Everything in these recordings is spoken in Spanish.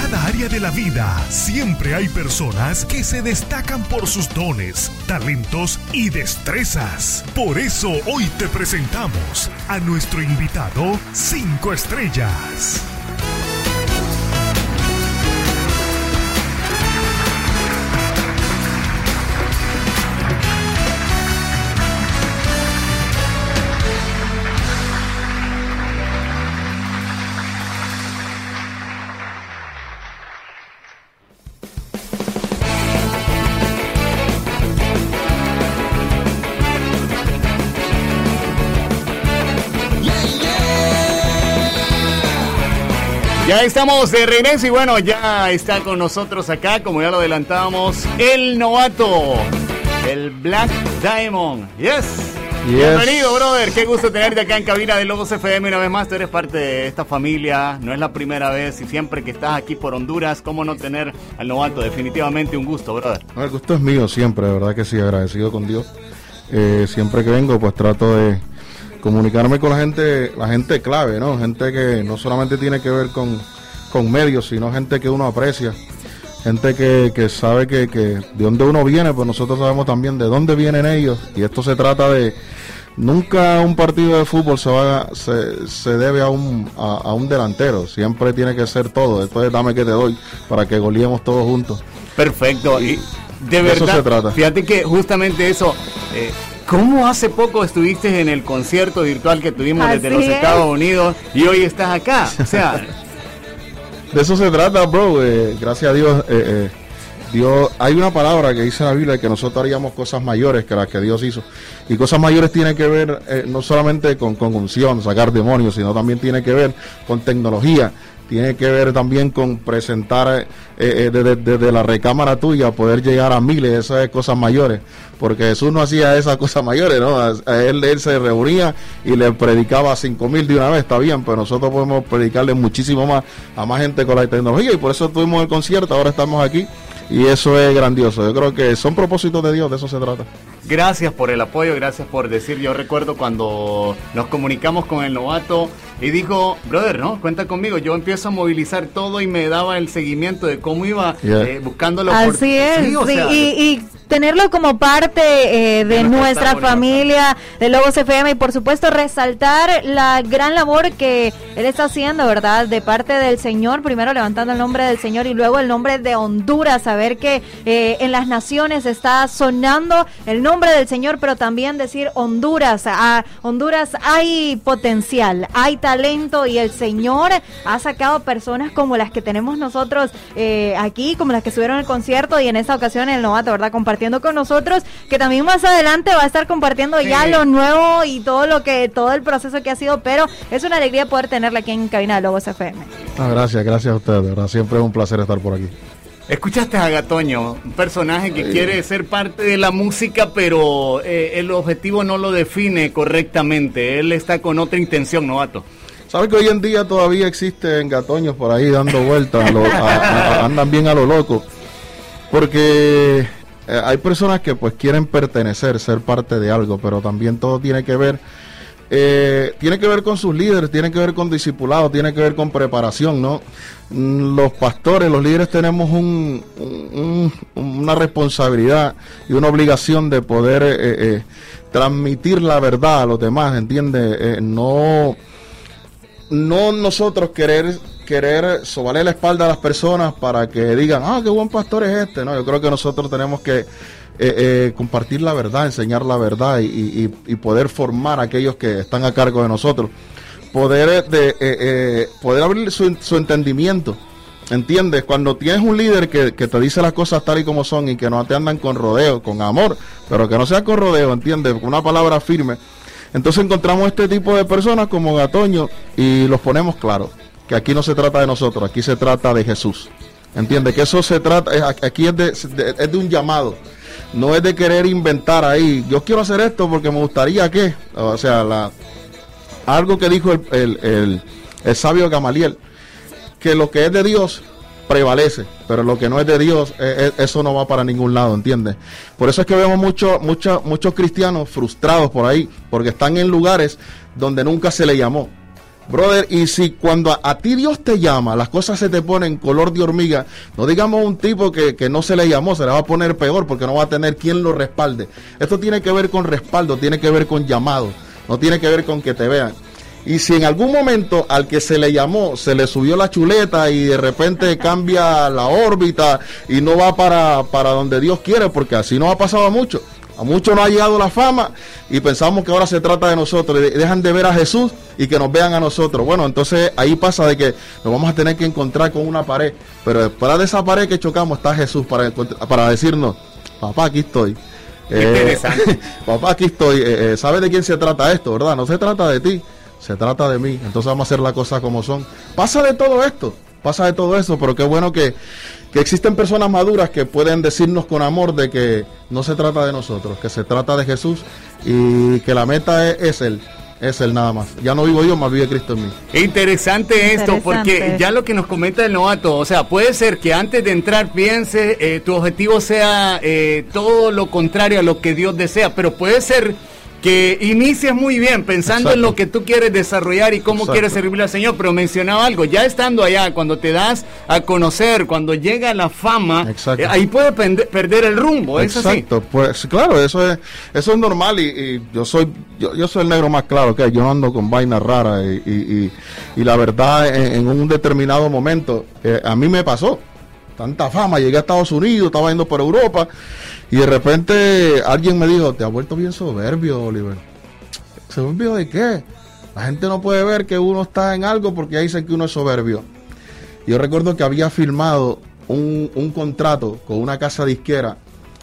cada área de la vida siempre hay personas que se destacan por sus dones, talentos y destrezas. Por eso hoy te presentamos a nuestro invitado 5 estrellas. Ya estamos de regreso y bueno, ya está con nosotros acá, como ya lo adelantábamos, el novato, el Black Diamond. Yes. Bienvenido, brother. Qué gusto tenerte acá en cabina de Logos FM una vez más. Tú eres parte de esta familia, no es la primera vez y siempre que estás aquí por Honduras, ¿cómo no tener al novato? Definitivamente un gusto, brother. El gusto es mío siempre, de verdad que sí, agradecido con Dios. Siempre que vengo, pues trato de comunicarme con la gente clave, ¿no? Gente que no solamente tiene que ver con medios, sino gente que uno aprecia, gente que sabe que de dónde uno viene, pues nosotros sabemos también de dónde vienen ellos, y esto se trata de, nunca un partido de fútbol se debe a un delantero, siempre tiene que ser todo, esto es dame que te doy, para que goleemos todos juntos. Perfecto, y de verdad, eso se trata. Fíjate que justamente eso... ¿Cómo hace poco estuviste en el concierto virtual que tuvimos desde los Estados Unidos y hoy estás acá? O sea, de eso se trata, bro. Gracias a Dios, Dios, hay una palabra que dice en la Biblia que nosotros haríamos cosas mayores que las que Dios hizo. Y cosas mayores tienen que ver no solamente con unción, sacar demonios, sino también tiene que ver con tecnología. Tiene que ver también con presentar desde la recámara tuya, poder llegar a miles, esas cosas mayores, porque Jesús no hacía esas cosas mayores, ¿no? Él se reunía y le predicaba a 5,000 de una vez, está bien, pero nosotros podemos predicarle muchísimo más a más gente con la tecnología, y por eso tuvimos el concierto, ahora estamos aquí, y eso es grandioso. Yo creo que son propósitos de Dios, de eso se trata. Gracias por el apoyo, gracias por decir. Yo recuerdo cuando nos comunicamos con el novato y dijo, brother, no, cuenta conmigo, yo empiezo a movilizar todo y me daba el seguimiento de cómo iba buscando la oportunidad. Así es, sí, o sea, y tenerlo como parte de nuestra familia de Logos FM, y por supuesto resaltar la gran labor que él está haciendo, ¿verdad? De parte del Señor, primero levantando el nombre del Señor y luego el nombre de Honduras, saber que en las naciones está sonando el nombre del Señor, pero también decir Honduras, a Honduras hay potencial, hay talento, y el Señor ha sacado personas como las que tenemos nosotros aquí, como las que estuvieron en el concierto, y en esta ocasión el novato, ¿verdad? Compartiendo con nosotros, que también más adelante va a estar compartiendo ya lo nuevo y todo el proceso que ha sido, pero es una alegría poder tenerla aquí en cabina de Logos FM. Gracias a ustedes, de verdad, siempre es un placer estar por aquí. Escuchaste a Gatoño, un personaje que quiere ser parte de la música, pero el objetivo no lo define correctamente, él está con otra intención, novato. ¿Sabes que hoy en día todavía existen gatoños por ahí dando vueltas, andan bien a lo loco? Porque hay personas que pues quieren pertenecer, ser parte de algo, pero también todo tiene que ver con sus líderes, tiene que ver con discipulado, tiene que ver con preparación, ¿no? Los pastores, los líderes tenemos una responsabilidad y una obligación de poder transmitir la verdad a los demás, ¿entiendes? No nosotros querer sobarle la espalda a las personas para que digan, qué buen pastor es este, ¿no? Yo creo que nosotros tenemos que compartir la verdad, enseñar la verdad y poder formar a aquellos que están a cargo de nosotros, poder abrir su entendimiento, ¿entiendes? Cuando tienes un líder que te dice las cosas tal y como son y que no te andan con rodeo, con amor, pero que no sea con rodeo, ¿entiendes? Con una palabra firme. Entonces encontramos este tipo de personas como Gatoño y los ponemos claro, que aquí no se trata de nosotros, aquí se trata de Jesús. ¿Entiendes? Que eso se trata, aquí es de un llamado, no es de querer inventar ahí, yo quiero hacer esto porque me gustaría que, o sea, algo que dijo el sabio Gamaliel, que lo que es de Dios prevalece, pero lo que no es de Dios, eso no va para ningún lado, ¿entiendes? Por eso es que vemos muchos cristianos frustrados por ahí, porque están en lugares donde nunca se le llamó. Brother, y si cuando a ti Dios te llama, las cosas se te ponen color de hormiga, no digamos un tipo que no se le llamó, se le va a poner peor porque no va a tener quien lo respalde. Esto tiene que ver con respaldo, tiene que ver con llamado, no tiene que ver con que te vean. Y si en algún momento al que se le llamó se le subió la chuleta y de repente cambia la órbita y no va para donde Dios quiere, porque así nos ha pasado a muchos. A muchos nos ha llegado la fama y pensamos que ahora se trata de nosotros. Dejan de ver a Jesús y que nos vean a nosotros. Bueno, entonces ahí pasa de que nos vamos a tener que encontrar con una pared. Pero después de esa pared que chocamos está Jesús para decirnos, papá, aquí estoy. Interesante. Papá, aquí estoy. ¿Sabes de quién se trata esto, verdad? No se trata de ti, se trata de mí. Entonces vamos a hacer las cosas como son. Pasa de todo esto, pero qué bueno que existen personas maduras que pueden decirnos con amor de que no se trata de nosotros, que se trata de Jesús y que la meta es Él nada más. Ya no vivo yo, más vive Cristo en mí. Interesante esto, porque ya lo que nos comenta el novato, o sea, puede ser que antes de entrar piense, tu objetivo sea todo lo contrario a lo que Dios desea, pero puede ser que inicies muy bien pensando en lo que tú quieres desarrollar y cómo quieres servirle al Señor, pero mencionaba algo, ya estando allá, cuando te das a conocer, cuando llega la fama, ahí puede perder el rumbo, ¿es así? Exacto, pues claro, eso es normal y yo soy el negro más claro que yo ando con vainas raras y la verdad en un determinado momento a mí me pasó tanta fama, llegué a Estados Unidos, estaba yendo por Europa y de repente alguien me dijo, te has vuelto bien soberbio, Oliver. ¿Soberbio de qué? La gente no puede ver que uno está en algo porque ya dicen que uno es soberbio. Yo recuerdo que había firmado un contrato con una casa disquera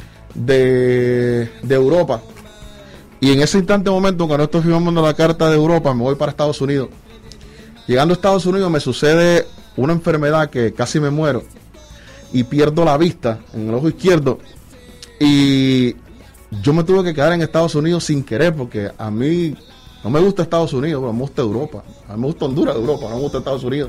de Europa y en ese instante momento cuando estoy firmando la carta de Europa me voy para Estados Unidos. Llegando a Estados Unidos me sucede una enfermedad que casi me muero y pierdo la vista en el ojo izquierdo y yo me tuve que quedar en Estados Unidos sin querer porque a mí no me gusta Estados Unidos, pero me gusta Europa, a mí me gusta Honduras, Europa, no me gusta Estados Unidos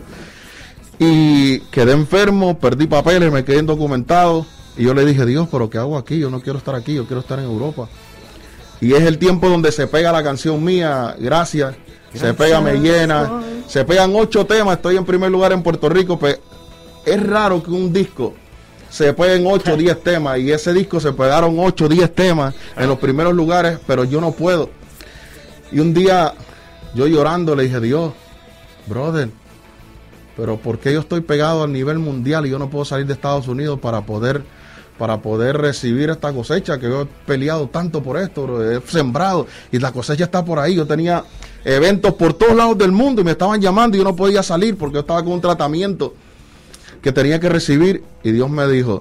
y quedé enfermo, perdí papeles, me quedé indocumentado y yo le dije, Dios, pero ¿qué hago aquí? Yo no quiero estar aquí, yo quiero estar en Europa. Y es el tiempo donde se pega la canción mía, Gracias. Se pega Me Llena, se pegan 8 temas, estoy en primer lugar en Puerto Rico, pues es raro que un disco se peguen 8 o 10 temas y ese disco se pegaron 8 o 10 temas en los primeros lugares, pero yo no puedo. Y un día yo llorando le dije, Dios, brother, pero ¿por qué yo estoy pegado a nivel mundial y yo no puedo salir de Estados Unidos para poder recibir esta cosecha que yo he peleado tanto por esto, bro, he sembrado y la cosecha está por ahí? Yo tenía eventos por todos lados del mundo y me estaban llamando y yo no podía salir porque yo estaba con un tratamiento que tenía que recibir y Dios me dijo,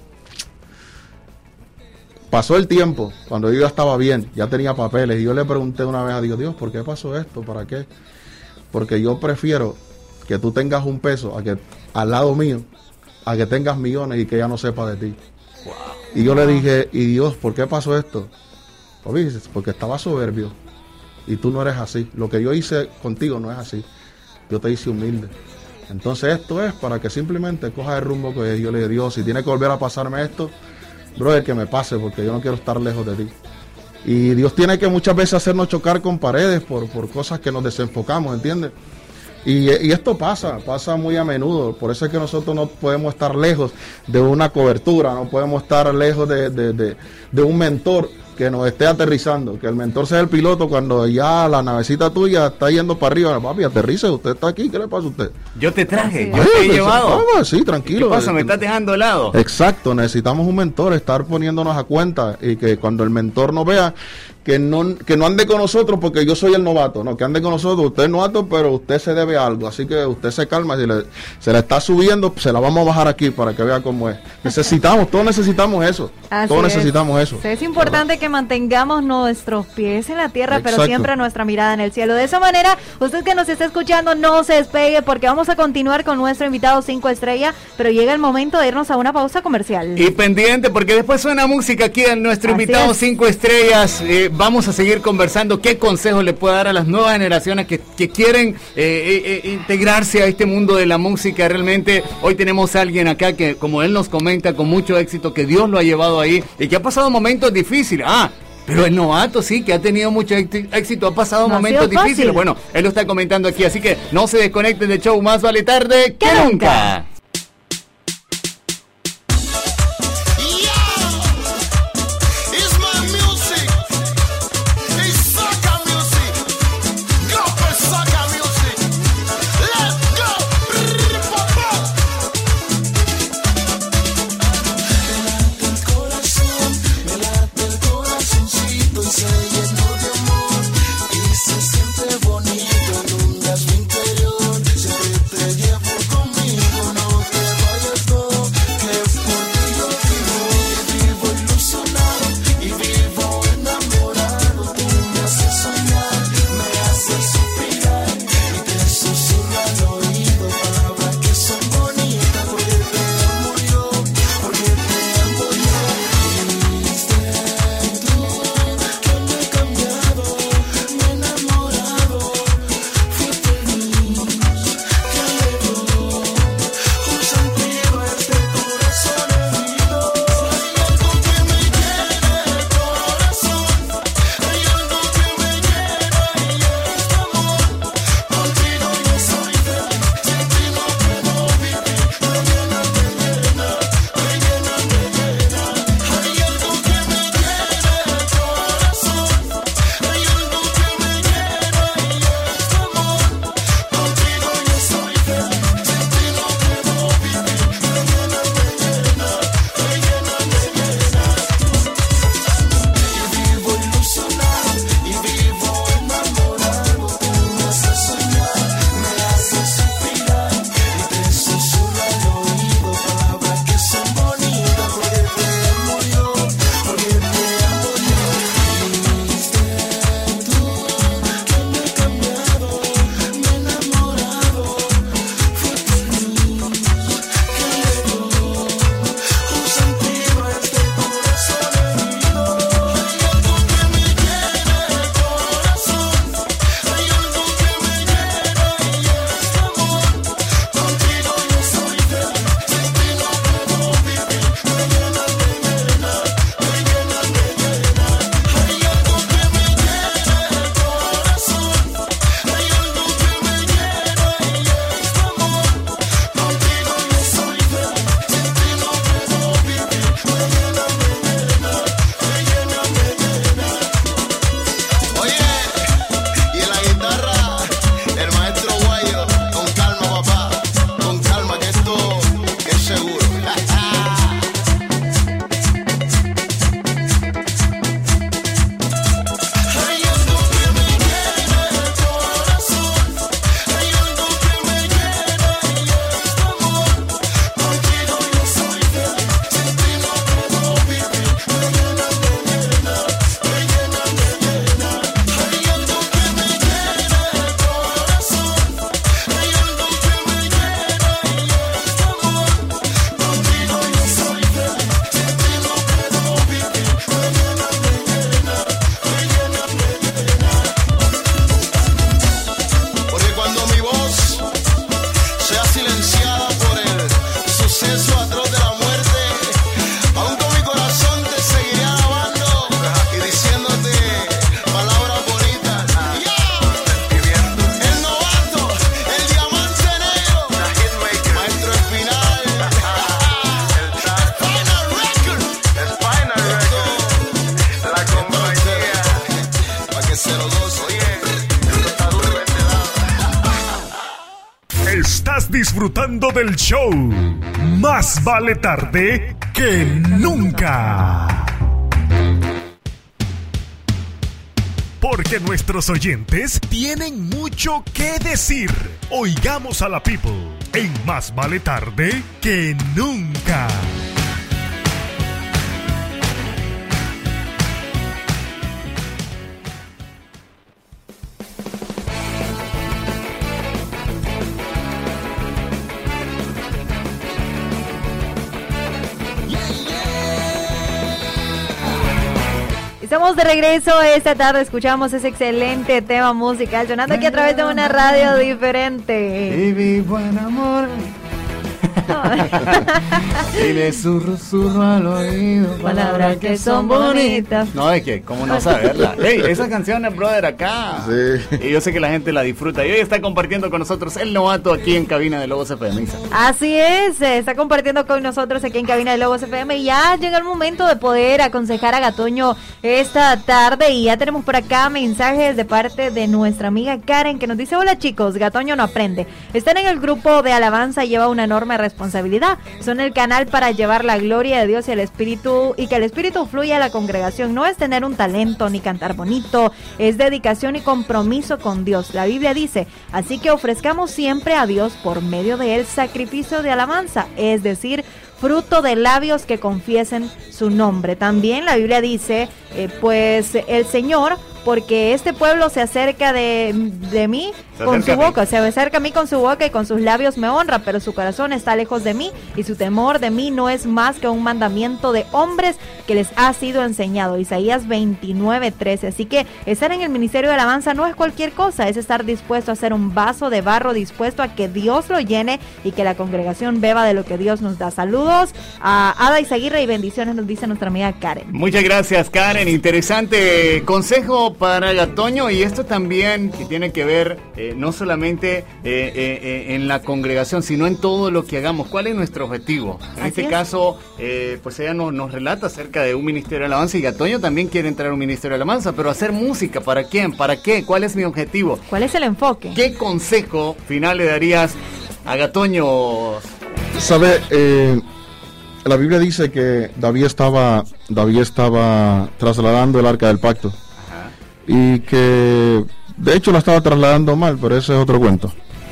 pasó el tiempo, cuando yo ya estaba bien, ya tenía papeles y yo le pregunté una vez a Dios, Dios, ¿por qué pasó esto? ¿Para qué? Porque yo prefiero que tú tengas un peso al lado mío, a que tengas millones y que ella no sepa de ti. Wow. Y yo le dije, y Dios, ¿por qué pasó esto? Porque estaba soberbio y tú no eres así. Lo que yo hice contigo no es así. Yo te hice humilde. Entonces esto es para que simplemente cojas el rumbo que yo le dije, Dios, si tiene que volver a pasarme esto, brother, que me pase, porque yo no quiero estar lejos de ti. Y Dios tiene que muchas veces hacernos chocar con paredes por cosas que nos desenfocamos, ¿entiendes? Y esto pasa muy a menudo. Por eso es que nosotros no podemos estar lejos de una cobertura, no podemos estar lejos de un mentor que nos esté aterrizando, que el mentor sea el piloto cuando ya la navecita tuya está yendo para arriba. Papi, aterrice, usted está aquí, ¿qué le pasa a usted? Yo te traje, yo te he llevado. Sí, tranquilo. ¿Qué pasa? ¿Me estás dejando de lado? Exacto, necesitamos un mentor, estar poniéndonos a cuenta y que cuando el mentor nos vea, que no ande con nosotros porque yo soy el novato, no, que ande con nosotros, usted es novato, pero usted se debe algo, así que usted se calma, si se le está subiendo, se la vamos a bajar aquí para que vea cómo es. Todos necesitamos eso, necesitamos eso. Es importante que mantengamos nuestros pies en la tierra, Exacto. pero siempre nuestra mirada en el cielo. De esa manera, usted que nos está escuchando, no se despegue porque vamos a continuar con nuestro invitado 5 estrellas, pero llega el momento de irnos a una pausa comercial. Y pendiente, porque después suena música aquí en nuestro invitado 5 estrellas. Vamos a seguir conversando qué consejos le puede dar a las nuevas generaciones que quieren integrarse a este mundo de la música. Realmente hoy tenemos a alguien acá que, como él nos comenta, con mucho éxito, que Dios lo ha llevado ahí y que ha pasado momentos difíciles. Pero el novato sí, que ha tenido mucho éxito, ha pasado momentos difíciles. Bueno, él lo está comentando aquí, así que no se desconecten del show. Más vale tarde que nunca. Estás disfrutando del show. Más vale tarde que nunca. Porque nuestros oyentes tienen mucho que decir. Oigamos a la people en Más vale tarde que nunca. Estamos de regreso esta tarde, escuchamos ese excelente tema musical sonando aquí a través de una radio diferente. Y vivo en amor. Y le susurro al oído palabras que son bonitas. No, es que, ¿cómo no saberla? Hey, esa canción es brother acá. Sí. Y yo sé que la gente la disfruta. Y hoy está compartiendo con nosotros el novato aquí en cabina de Logos FM. Así es, está compartiendo con nosotros aquí en cabina de Logos FM. Y ya llega el momento de poder aconsejar a Gatoño esta tarde. Y ya tenemos por acá mensajes de parte de nuestra amiga Karen, que nos dice: hola chicos, Gatoño no aprende. Están en el grupo de alabanza y lleva una enorme responsabilidad. Son el canal para llevar la gloria de Dios y el Espíritu, y que el Espíritu fluya a la congregación. No es tener un talento ni cantar bonito, es dedicación y compromiso con Dios. La Biblia dice: así que ofrezcamos siempre a Dios por medio de él sacrificio de alabanza, es decir, fruto de labios que confiesen su nombre. También la Biblia dice, pues el Señor, porque este pueblo se acerca de mí con su boca, se acerca a mí con su boca y con sus labios me honra, pero su corazón está lejos de mí y su temor de mí no es más que un mandamiento de hombres que les ha sido enseñado. Isaías 29:13. Así que estar en el ministerio de alabanza no es cualquier cosa, es estar dispuesto a ser un vaso de barro, dispuesto a que Dios lo llene y que la congregación beba de lo que Dios nos da. Saludos a Ada Izaguirre y bendiciones, nos dice nuestra amiga Karen. Muchas gracias, Karen. Interesante consejo para Gatoño, y esto también que tiene que ver no solamente en la congregación, sino en todo lo que hagamos. ¿Cuál es nuestro objetivo? En este caso, pues ella nos relata acerca de un ministerio de alabanza, y Gatoño también quiere entrar a un ministerio de alabanza, pero hacer música, ¿para quién? ¿Para qué? ¿Cuál es mi objetivo? ¿Cuál es el enfoque? ¿Qué consejo final le darías a Gatoño? ¿Sabe? La Biblia dice que David estaba trasladando el arca del pacto. Ajá. Y que de hecho la estaba trasladando mal, pero ese es otro cuento.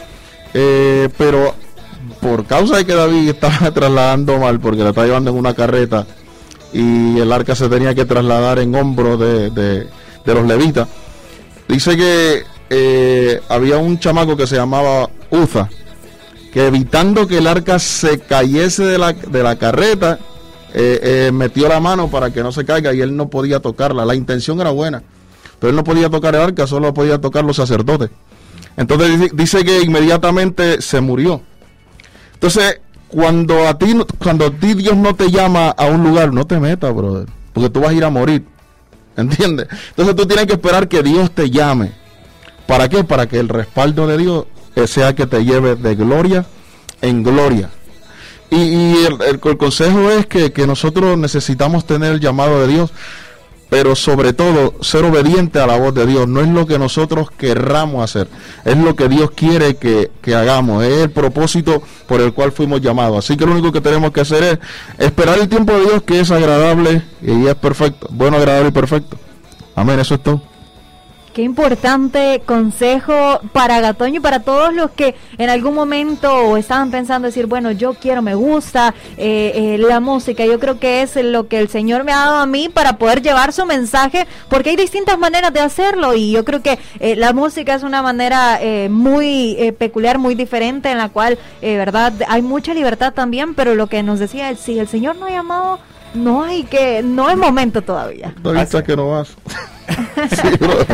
Pero por causa de que David estaba trasladando mal, porque la estaba llevando en una carreta y el arca se tenía que trasladar en hombros de los levitas, dice que había un chamaco que se llamaba Uza, que evitando que el arca se cayese de la carreta, metió la mano para que no se caiga, y él no podía tocarla. La intención era buena, pero él no podía tocar el arca, solo podía tocar los sacerdotes. Entonces dice que inmediatamente se murió. Entonces, cuando a ti Dios no te llama a un lugar, no te metas, brother, porque tú vas a ir a morir, ¿entiendes? Entonces tú tienes que esperar que Dios te llame. ¿Para qué? Para que el respaldo de Dios sea que te lleve de gloria en gloria. Y el consejo es que nosotros necesitamos tener el llamado de Dios, pero sobre todo ser obediente a la voz de Dios. No es lo que nosotros querramos hacer, es lo que Dios quiere que hagamos, es el propósito por el cual fuimos llamados. Así que lo único que tenemos que hacer es esperar el tiempo de Dios, que es agradable y es perfecto, bueno, agradable y perfecto. Amén, eso es todo. Qué importante consejo para Gatoño y para todos los que en algún momento estaban pensando decir, bueno, yo quiero, me gusta la música. Yo creo que es lo que el Señor me ha dado a mí para poder llevar su mensaje, porque hay distintas maneras de hacerlo, y yo creo que la música es una manera muy peculiar, muy diferente, en la cual, verdad, hay mucha libertad también, pero lo que nos decía él, si el Señor no ha llamado, no es momento todavía. Ahorita que no vas. Sí,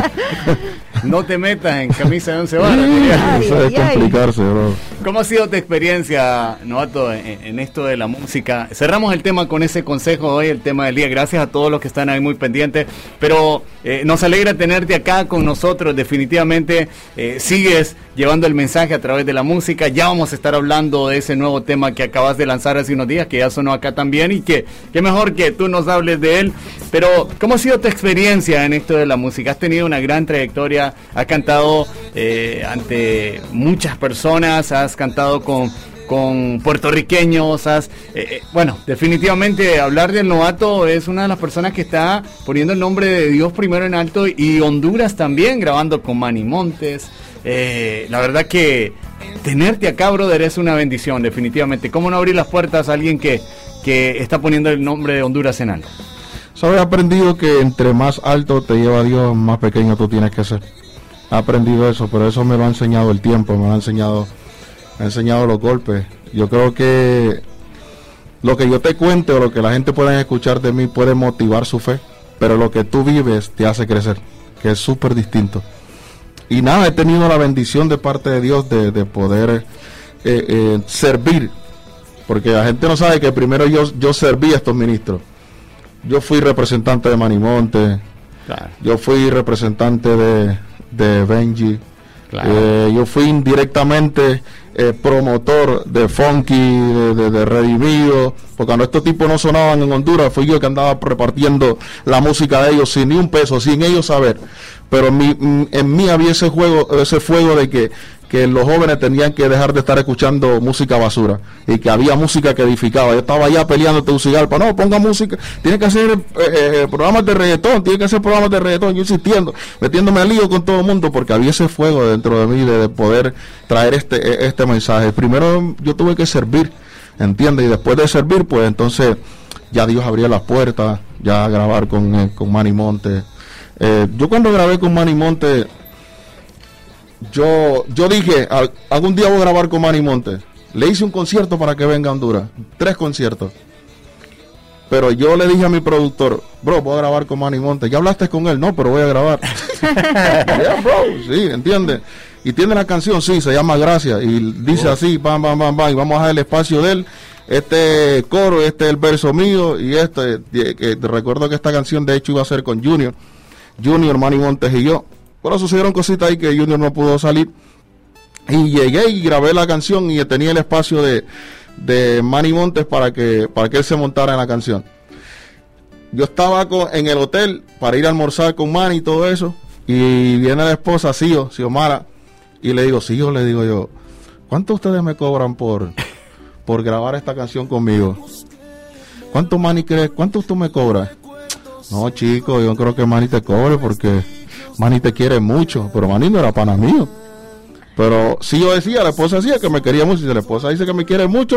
no te metas en camisa de 11 varas. Eso es complicarse, bro. ¿Cómo ha sido tu experiencia, novato, en esto de la música? Cerramos el tema con ese consejo hoy, el tema del día. Gracias a todos los que están ahí muy pendientes, pero nos alegra tenerte acá con nosotros. Definitivamente sigues llevando el mensaje a través de la música. Ya vamos a estar hablando de ese nuevo tema que acabas de lanzar hace unos días, que ya sonó acá también, y que mejor que tú nos hables de él. Pero ¿cómo ha sido tu experiencia en esto de la música? Has tenido una gran trayectoria, has cantado ante muchas personas, has cantado con puertorriqueños, bueno, definitivamente hablar del novato es una de las personas que está poniendo el nombre de Dios primero en alto, y Honduras también, grabando con Manny Montes. La verdad que tenerte acá, brother, es una bendición, definitivamente. ¿Cómo no abrir las puertas a alguien que está poniendo el nombre de Honduras en alto? ¿Sabes? He aprendido que entre más alto te lleva Dios, más pequeño tú tienes que ser. He aprendido eso, pero eso me lo ha enseñado el tiempo, me ha enseñado los golpes. Yo creo que lo que yo te cuente o lo que la gente pueda escuchar de mí puede motivar su fe, pero lo que tú vives te hace crecer, que es súper distinto. Y nada, he tenido la bendición de parte de Dios de poder servir porque la gente no sabe que primero yo serví a estos ministros. Yo fui representante de Manimonte, claro. Yo fui representante de Benji, claro. Yo fui indirectamente promotor de Funky, de Redimido, porque cuando estos tipos no sonaban en Honduras, fui yo que andaba repartiendo la música de ellos sin ni un peso, sin ellos saber. Pero en mí había ese fuego de que los jóvenes tenían que dejar de estar escuchando música basura y que había música que edificaba. Yo estaba allá peleando Tegucigalpa, no, ponga música, tiene que hacer programas de reggaetón, yo insistiendo, metiéndome al lío con todo el mundo, porque había ese fuego dentro de mí de poder traer este mensaje. Primero yo tuve que servir, ¿entiendes? Y después de servir, pues entonces ya Dios abría las puertas, ya a grabar con Manimonte. Yo cuando grabé con Manimonte, yo dije, algún día voy a grabar con Manimonte. Le hice un concierto para que venga a Honduras, 3 conciertos. Pero yo le dije a mi productor, bro, voy a grabar con Manimonte. ¿Ya hablaste con él? No, pero voy a grabar. Yeah, bro, sí, ¿entiendes? Y tiene la canción, sí, se llama Gracias. Y dice así, bam, bam, bam, bam. Y vamos a dejar el espacio de él. Este coro, este es el verso mío. Y recuerdo que esta canción de hecho iba a ser con Junior, Manimonte y yo. Pero sucedieron cositas ahí que Junior no pudo salir. Y llegué y grabé la canción y tenía el espacio de Manimonte para que él se montara en la canción. Yo estaba en el hotel para ir a almorzar con Manny y todo eso. Y viene la esposa, Xiomara, y le digo, le digo yo, ¿cuánto ustedes me cobran por grabar esta canción conmigo? ¿Cuánto Manny crees? ¿Cuánto tú me cobras? No, chico, yo creo que Manny te cobre porque Manny te quiere mucho, pero Manny no era pana mío. Pero si yo decía, la esposa decía que me quería mucho, y si la esposa dice que me quiere mucho.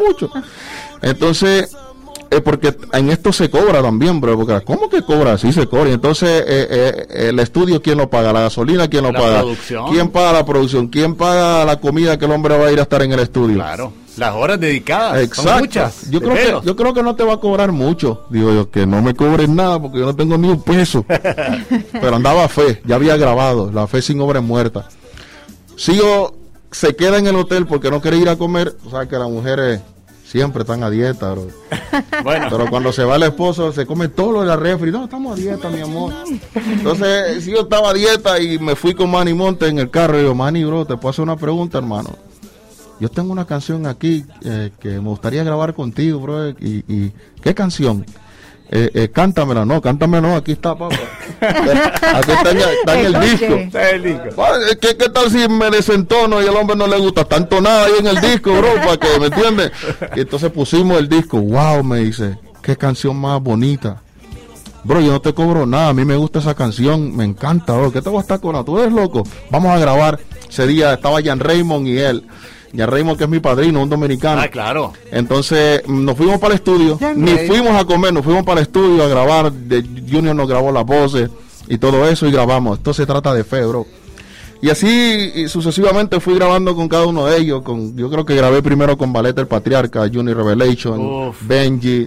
Entonces, porque en esto se cobra también, bro, porque ¿cómo que cobra? Sí se cobra. Y entonces, el estudio, ¿quién lo paga? La gasolina, ¿quién lo paga? Producción. ¿Quién paga la producción? ¿Quién paga la comida que el hombre va a ir a estar en el estudio? Claro. Las horas dedicadas. Exacto. Son muchas. Yo creo que no te va a cobrar mucho. Digo yo, que no me cobres nada porque yo no tengo ni un peso. Pero andaba fe, ya había grabado. La fe sin obra es muerta. Sigo, se queda en el hotel porque no quiere ir a comer. O sea que las mujeres siempre están a dieta, bro. Bueno. Pero cuando se va el esposo, se come todo lo de la refri. No, estamos a dieta, mi amor. Entonces, si yo estaba a dieta y me fui con Manny Monte en el carro, y digo, Manny, bro, te puedo hacer una pregunta, hermano. Yo tengo una canción aquí que me gustaría grabar contigo, bro. ¿Y qué canción? Cántamela. No, aquí está, papá. Aquí está en el disco. Está en el disco. ¿Qué tal si me desentono y el hombre no le gusta? Está entonada ahí en el disco, bro, para que, ¿me entiendes? Y entonces pusimos el disco. Wow, me dice, qué canción más bonita. Bro, yo no te cobro nada, a mí me gusta esa canción, me encanta, bro. ¿Qué te voy a estar con? ¿Tú eres loco? Vamos a grabar. Ese día estaba Jan Raymond y él. Jan Raymond, que es mi padrino, un dominicano. Ah, claro. Entonces nos fuimos para el estudio, fuimos a comer, nos fuimos para el estudio a grabar. Junior nos grabó las voces y todo eso y grabamos. Esto se trata de fe, bro. Y así sucesivamente fui grabando con cada uno de ellos. Yo creo que grabé primero con Valeta el Patriarca, Juni Revelation, Benji.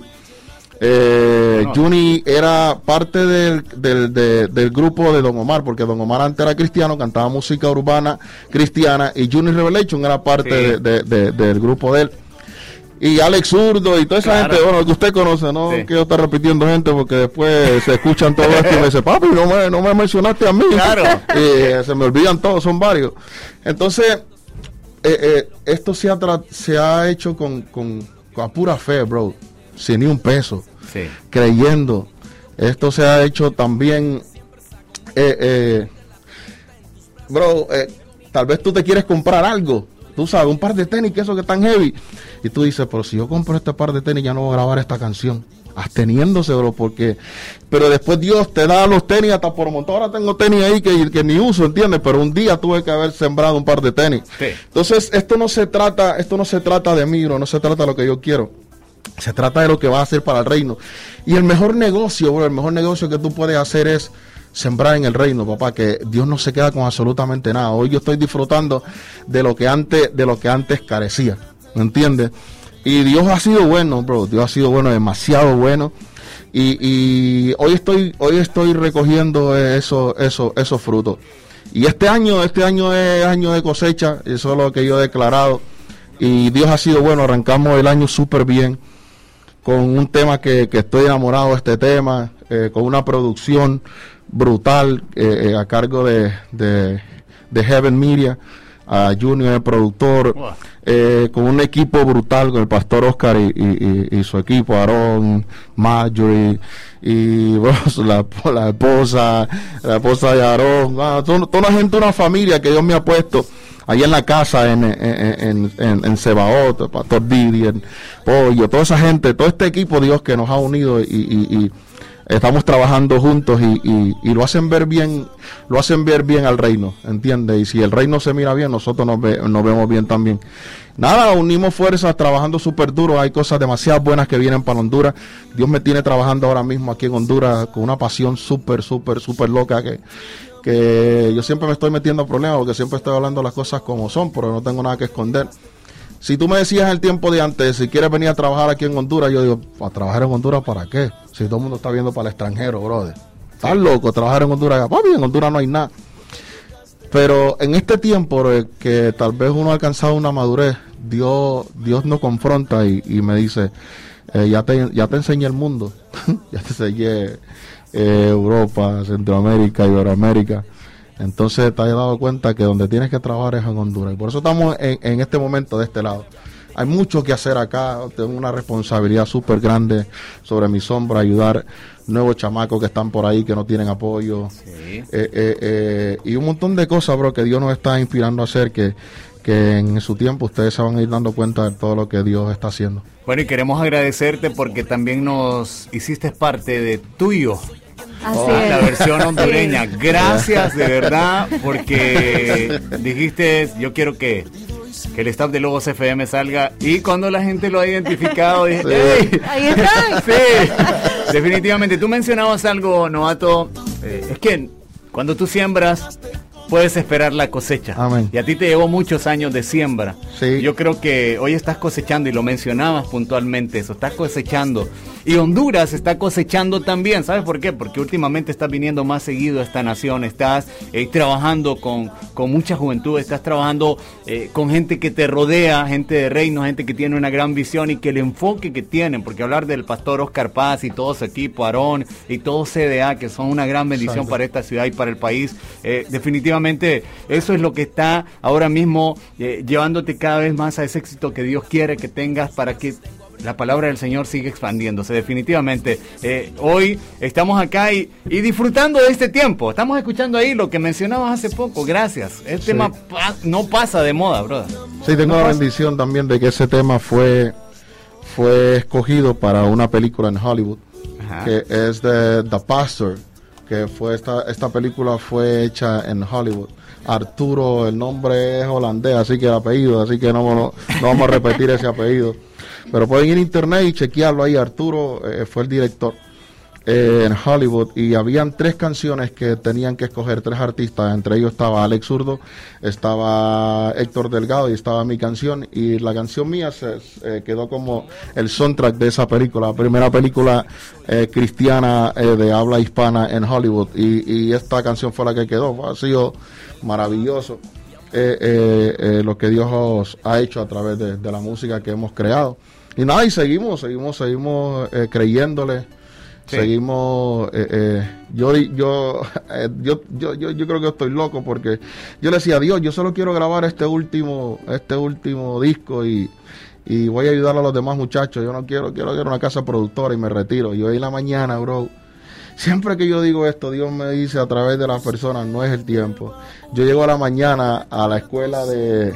Juni era parte del grupo de Don Omar, porque Don Omar antes era cristiano, cantaba música urbana cristiana, y Juni Revelation era parte del grupo de él. Y Alex Zurdo y toda esa gente, bueno, que usted conoce, no quiero estar repitiendo gente porque después se escuchan todo esto y me dice, papi, no me mencionaste a mí. Claro. Y se me olvidan todos, son varios. Entonces, esto se ha hecho con pura fe, bro. Sin ni un peso, creyendo. Esto se ha hecho también, bro, tal vez tú te quieres comprar algo, tú sabes, un par de tenis, que eso que están heavy, y tú dices, pero si yo compro este par de tenis ya no voy a grabar esta canción, absteniéndose, bro, pero después Dios te da los tenis hasta por montón. Ahora tengo tenis ahí que ni uso, ¿entiendes? Pero un día tuve que haber sembrado un par de tenis. Entonces, esto no se trata de mí, bro, no se trata de lo que yo quiero. Se trata de lo que va a hacer para el reino. Y el mejor negocio, bro, el mejor negocio que tú puedes hacer es sembrar en el reino, papá, que Dios no se queda con absolutamente nada. Hoy yo estoy disfrutando de lo que antes carecía, ¿me entiendes? Y Dios ha sido bueno, bro, Dios ha sido bueno, demasiado bueno. Y hoy estoy recogiendo esos frutos. Y este año es año de cosecha, eso es lo que yo he declarado. y Dios ha sido bueno. Arrancamos el año súper bien con un tema que estoy enamorado de este tema, con una producción brutal a cargo de Heaven Media, a Junior, el productor, con un equipo brutal, con el pastor Oscar y su equipo, Aarón, Marjorie, y bueno, la esposa de Aarón, toda una gente, una familia que Dios me ha puesto ahí en la casa, en Sebaot, el pastor Didier, Pollo, toda esa gente, todo este equipo, Dios, que nos ha unido y estamos trabajando juntos y lo hacen ver bien al reino, ¿entiendes? Y si el reino se mira bien, nosotros nos vemos bien también. Nada, unimos fuerzas, trabajando súper duro. Hay cosas demasiado buenas que vienen para Honduras. Dios me tiene trabajando ahora mismo aquí en Honduras con una pasión súper loca que yo siempre me estoy metiendo en problemas porque siempre estoy hablando las cosas como son, pero no tengo nada que esconder. Si tú me decías el tiempo de antes, si quieres venir a trabajar aquí en Honduras, yo digo, ¿a trabajar en Honduras para qué? Si todo el mundo está viendo para el extranjero, brother. Estás loco, trabajar en Honduras. Papi, en Honduras no hay nada. Pero en este tiempo que tal vez uno ha alcanzado una madurez, Dios nos confronta y me dice, ya te enseñé el mundo, ya te enseñé Europa, Centroamérica, Iberoamérica. Entonces te has dado cuenta que donde tienes que trabajar es en Honduras. Y por eso estamos en este momento de este lado. Hay mucho que hacer acá. Tengo una responsabilidad súper grande sobre mi sombra, ayudar nuevos chamacos que están por ahí, que no tienen apoyo. Sí. Y un montón de cosas, bro, que Dios nos está inspirando a hacer, que en su tiempo ustedes se van a ir dando cuenta de todo lo que Dios está haciendo. Bueno, y queremos agradecerte porque también nos hiciste parte de tuyo. La versión hondureña. Sí. Gracias de verdad, porque dijiste, yo quiero que el staff de Logos FM salga, y cuando la gente lo ha identificado dije, sí. ¡Hey! Ahí están. Sí, definitivamente. Tú mencionabas algo, novato, es que cuando tú siembras puedes esperar la cosecha. Amén. Y a ti te llevó muchos años de siembra. Sí. Yo creo que hoy estás cosechando, y lo mencionabas puntualmente eso, estás cosechando. Y Honduras está cosechando también. ¿Sabes por qué? Porque últimamente estás viniendo más seguido a esta nación, estás trabajando con mucha juventud, estás trabajando con gente que te rodea, gente de reino, gente que tiene una gran visión y que el enfoque que tienen, porque hablar del pastor Oscar Paz y todo su equipo, Aarón y todo CDA, que son una gran bendición Exacto. para esta ciudad y para el país, definitivamente eso es lo que está ahora mismo llevándote cada vez más a ese éxito que Dios quiere que tengas para que la palabra del Señor sigue expandiéndose. Definitivamente, hoy estamos acá y disfrutando de este tiempo. Estamos escuchando ahí lo que mencionabas hace poco. Gracias. Este tema no pasa de moda, brother. Sí, tengo la bendición también de que ese tema fue escogido para una película en Hollywood. Ajá. Que es de The Pastor, que fue esta película fue hecha en Hollywood. Arturo, el nombre es holandés, así que el apellido, así que no vamos a repetir ese apellido. Pero pueden ir a internet y chequearlo ahí. Arturo fue el director en Hollywood, y habían 3 canciones que tenían que escoger, 3 artistas. Entre ellos estaba Alex Zurdo, estaba Héctor Delgado y estaba mi canción. Y la canción mía se quedó como el soundtrack de esa película, la primera película cristiana de habla hispana en Hollywood. Y esta canción fue la que quedó. Ha sido maravilloso lo que Dios ha hecho a través de la música que hemos creado. Y nada, y seguimos creyéndole. Sí. Seguimos, yo creo que estoy loco, porque yo le decía a Dios, yo solo quiero grabar este último disco y voy a ayudar a los demás muchachos. Yo no quiero una casa productora y me retiro. Y hoy en la mañana, bro, siempre que yo digo esto, Dios me dice a través de las personas, no es el tiempo. Yo llego a la mañana a la escuela de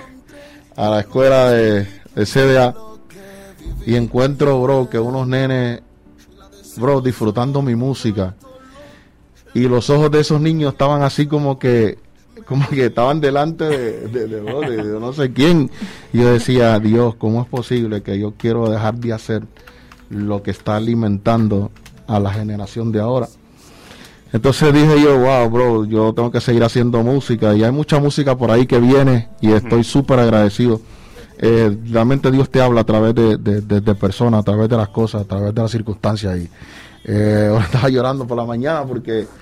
CDA y encuentro, bro, que unos nenes, bro, disfrutando mi música, y los ojos de esos niños estaban así como que estaban delante de no sé quién. Y yo decía, Dios, ¿cómo es posible que yo quiero dejar de hacer lo que está alimentando a la generación de ahora? Entonces dije yo, wow, bro, yo tengo que seguir haciendo música, y hay mucha música por ahí que viene, y estoy súper agradecido. Realmente Dios te habla a través de personas, a través de las cosas, a través de las circunstancias. Y ahora estaba llorando por la mañana porque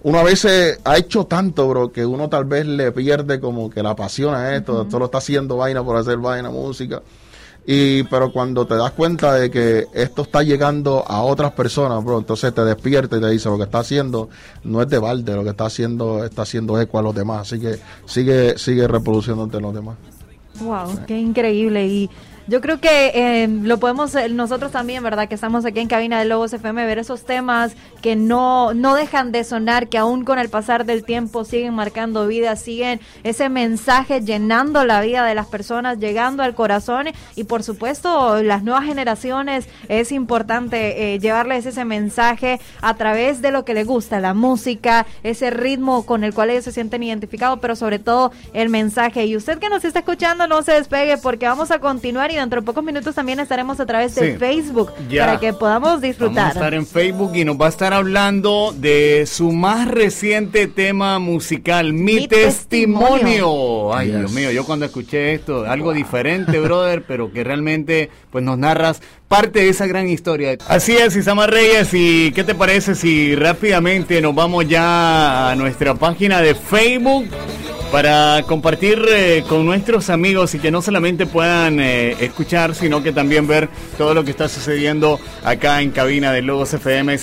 uno a veces ha hecho tanto, bro, que uno tal vez le pierde como que la pasión a esto, solo está haciendo vaina por hacer vaina, música. Pero cuando te das cuenta de que esto está llegando a otras personas, bro, entonces te despierta y te dice, lo que está haciendo no es de balde, lo que está haciendo eco a los demás, así que sigue reproduciéndote los demás. Wow, sí. Qué increíble. Y yo creo que lo podemos nosotros también, ¿verdad? Que estamos aquí en cabina de Logos FM, ver esos temas que no dejan de sonar, que aún con el pasar del tiempo siguen marcando vidas, siguen ese mensaje llenando la vida de las personas, llegando al corazón, y por supuesto las nuevas generaciones es importante llevarles ese mensaje a través de lo que les gusta, la música, ese ritmo con el cual ellos se sienten identificados, pero sobre todo el mensaje. Y usted que nos está escuchando, no se despegue, porque vamos a continuar y dentro de pocos minutos también estaremos a través de Facebook para que podamos disfrutar. Vamos a estar en Facebook y nos va a estar hablando de su más reciente tema musical, Mi Testimonio. Ay, Dios mío, yo cuando escuché esto, algo diferente, brother, pero que realmente pues nos narras parte de esa gran historia. Así es, Isamar Reyes, ¿y qué te parece si rápidamente nos vamos ya a nuestra página de Facebook para compartir con nuestros amigos y que no solamente puedan escuchar, sino que también ver todo lo que está sucediendo acá en cabina de Logos FM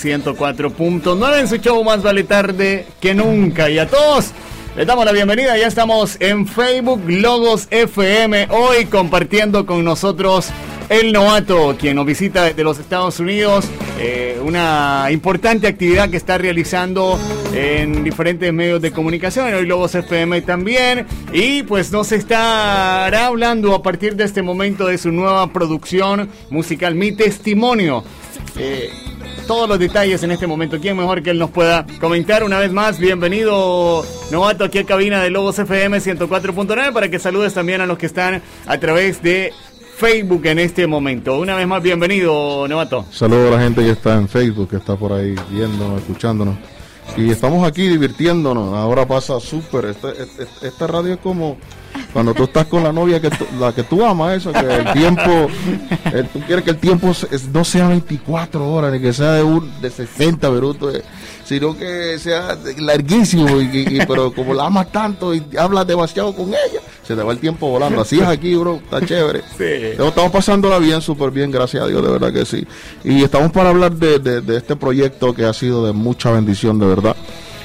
104.9 en su show Más Vale Tarde que Nunca? Y a todos les damos la bienvenida, ya estamos en Facebook Logos FM, hoy compartiendo con nosotros El Novato, quien nos visita desde los Estados Unidos, una importante actividad que está realizando en diferentes medios de comunicación, hoy Logos FM también, y pues nos estará hablando a partir de este momento de su nueva producción musical, Mi Testimonio. Todos los detalles en este momento, ¿quién mejor que él nos pueda comentar? Una vez más, bienvenido, Novato, aquí a cabina de Logos FM 104.9, para que saludes también a los que están a través de Facebook en este momento. Una vez más, bienvenido, Novato. Saludos a la gente que está en Facebook, que está por ahí viéndonos, escuchándonos. Y estamos aquí divirtiéndonos. Ahora pasa súper. Esta radio es como cuando tú estás con la novia la que tú amas, eso, que el tiempo, tú quieres que el tiempo no sea 24 horas, ni que sea de 60 minutos, sino que sea larguísimo, pero como la amas tanto y hablas demasiado con ella, se te va el tiempo volando. Así es aquí, bro, está chévere. Sí. Estamos pasándola bien, súper bien, gracias a Dios, de verdad que sí. Y estamos para hablar de este proyecto que ha sido de mucha bendición, de verdad.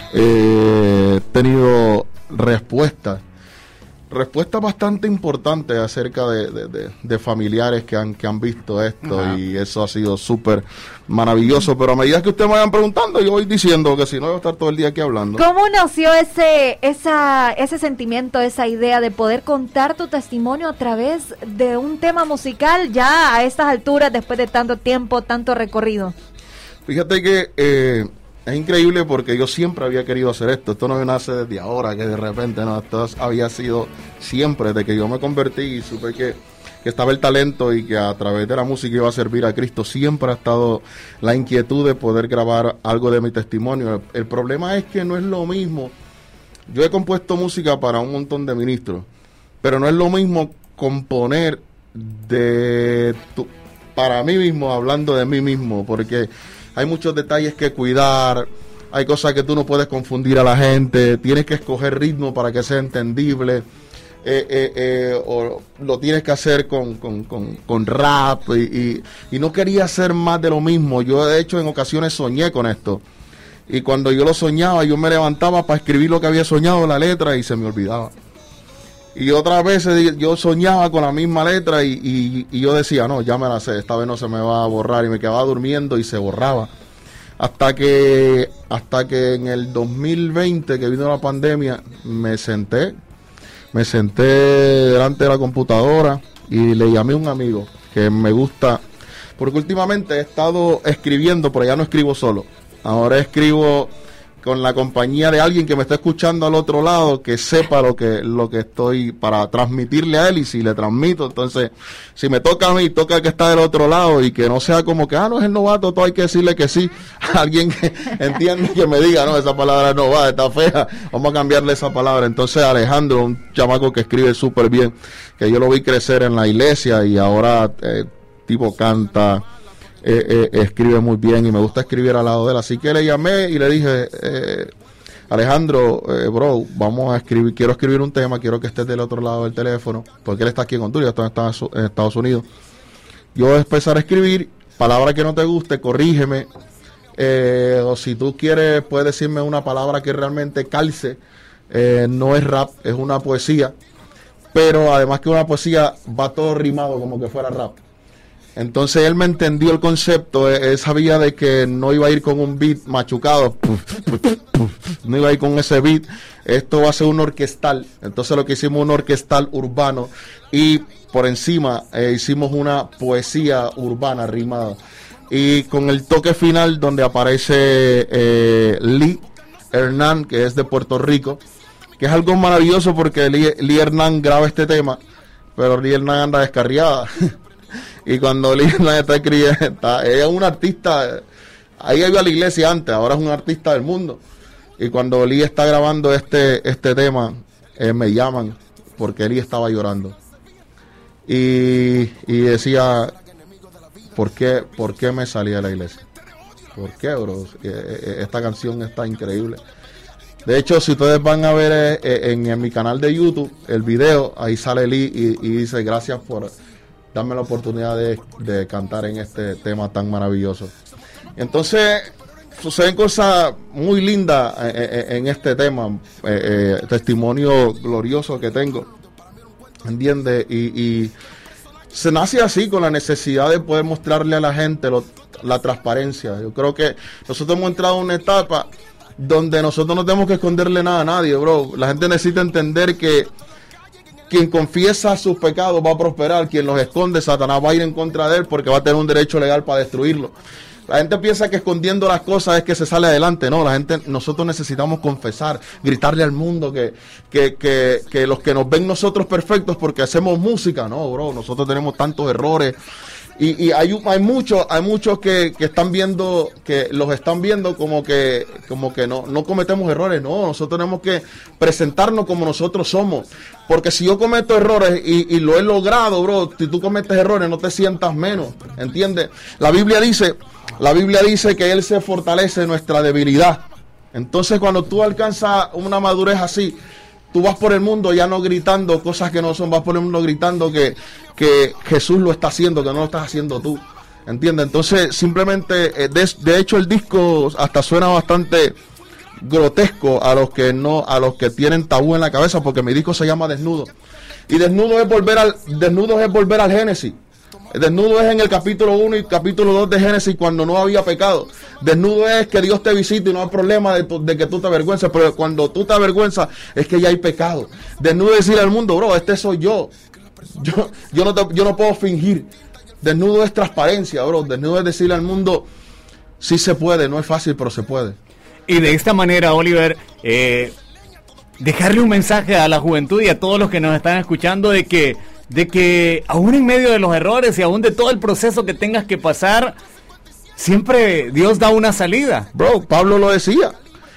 He tenido respuestas bastante importantes acerca de familiares que han visto esto. Ajá. Y eso ha sido súper maravilloso, pero a medida que ustedes me vayan preguntando, yo voy diciendo que si no voy a estar todo el día aquí hablando. ¿Cómo nació ese sentimiento, esa idea de poder contar tu testimonio a través de un tema musical ya a estas alturas, después de tanto tiempo, tanto recorrido? Fíjate que es increíble porque yo siempre había querido hacer esto. Esto no me nace desde ahora, que de repente, no, esto había sido siempre, desde que yo me convertí y supe que estaba el talento y que a través de la música iba a servir a Cristo. Siempre ha estado la inquietud de poder grabar algo de mi testimonio. El problema es que no es lo mismo. Yo he compuesto música para un montón de ministros, pero no es lo mismo componer para mí mismo, hablando de mí mismo, porque hay muchos detalles que cuidar, hay cosas que tú no puedes confundir a la gente, tienes que escoger ritmo para que sea entendible, o lo tienes que hacer con rap, y no quería hacer más de lo mismo. Yo de hecho en ocasiones soñé con esto, y cuando yo lo soñaba, yo me levantaba para escribir lo que había soñado en la letra y se me olvidaba. Y otras veces yo soñaba con la misma letra y yo decía, no, ya me la sé, esta vez no se me va a borrar, y me quedaba durmiendo y se borraba. Hasta que en el 2020, que vino la pandemia, me senté delante de la computadora y le llamé a un amigo que me gusta, porque últimamente he estado escribiendo, pero ya no escribo solo, ahora escribo con la compañía de alguien que me está escuchando al otro lado, que sepa lo que estoy para transmitirle a él, y si le transmito, entonces si me toca a mí, toca el que está del otro lado, y que no sea como que, no es el novato, todo hay que decirle que sí, a alguien que entiende, que me diga, no, esa palabra no va, está fea, vamos a cambiarle esa palabra. Entonces Alejandro, un chamaco que escribe súper bien, que yo lo vi crecer en la iglesia y ahora tipo canta, escribe muy bien y me gusta escribir al lado de él, así que le llamé y le dije, Alejandro, bro, vamos a escribir, quiero escribir un tema, quiero que estés del otro lado del teléfono, porque él está aquí en Honduras, está en Estados Unidos. Yo voy a empezar a escribir, palabra que no te guste, corrígeme, o si tú quieres, puedes decirme una palabra que realmente calce. No es rap, es una poesía, pero además que una poesía va todo rimado como que fuera rap. Entonces él me entendió el concepto, él sabía de que no iba a ir con un beat machucado, no iba a ir con ese beat, esto va a ser un orquestal. Entonces lo que hicimos un orquestal urbano y por encima hicimos una poesía urbana rimada. Y con el toque final donde aparece Lee Hernán, que es de Puerto Rico, que es algo maravilloso porque Lee Hernán graba este tema, pero Lee Hernán anda descarriada. Y cuando Lee Hernán está escribiendo, ella es una artista, ahí iba a la iglesia antes, ahora es un artista del mundo. Y cuando Lee está grabando este tema, me llaman porque Lee estaba llorando. Y decía, ¿por qué me salí de la iglesia? ¿Por qué, bro? Esta canción está increíble. De hecho, si ustedes van a ver en mi canal de YouTube el video, ahí sale Lee y dice, gracias por darme la oportunidad de cantar en este tema tan maravilloso. Entonces, suceden cosas muy lindas en este tema, testimonio glorioso que tengo, ¿entiendes? Y se nace así, con la necesidad de poder mostrarle a la gente la transparencia. Yo creo que nosotros hemos entrado en una etapa donde nosotros no tenemos que esconderle nada a nadie, bro. La gente necesita entender que quien confiesa sus pecados va a prosperar, quien los esconde, Satanás va a ir en contra de él porque va a tener un derecho legal para destruirlo. La gente piensa que escondiendo las cosas es que se sale adelante. No, nosotros necesitamos confesar, gritarle al mundo que los que nos ven nosotros perfectos porque hacemos música. No, bro, nosotros tenemos tantos errores. Y hay muchos que están viendo, que los están viendo como que no cometemos errores. No, nosotros tenemos que presentarnos como nosotros somos. Porque si yo cometo errores y lo he logrado, bro, si tú cometes errores no te sientas menos, ¿entiendes? La Biblia dice que Él se fortalece en nuestra debilidad. Entonces cuando tú alcanzas una madurez así, tú vas por el mundo ya no gritando cosas que no son, vas por el mundo gritando que Jesús lo está haciendo, que no lo estás haciendo tú, ¿entiendes? Entonces simplemente, de hecho el disco hasta suena bastante grotesco a los que tienen tabú en la cabeza, porque mi disco se llama Desnudo, y desnudo es volver al Génesis. Desnudo es en el capítulo 1 y capítulo 2 de Génesis, cuando no había pecado. Desnudo es que Dios te visite y no hay problema de que tú te avergüences, pero cuando tú te avergüenzas es que ya hay pecado. Desnudo es decirle al mundo, bro, este soy yo. Yo no puedo fingir. Desnudo es transparencia, bro. Desnudo es decirle al mundo, sí se puede, no es fácil, pero se puede. Y de esta manera, Oliver, dejarle un mensaje a la juventud y a todos los que nos están escuchando de que aún en medio de los errores y aún de todo el proceso que tengas que pasar, siempre Dios da una salida. Bro, Pablo decía,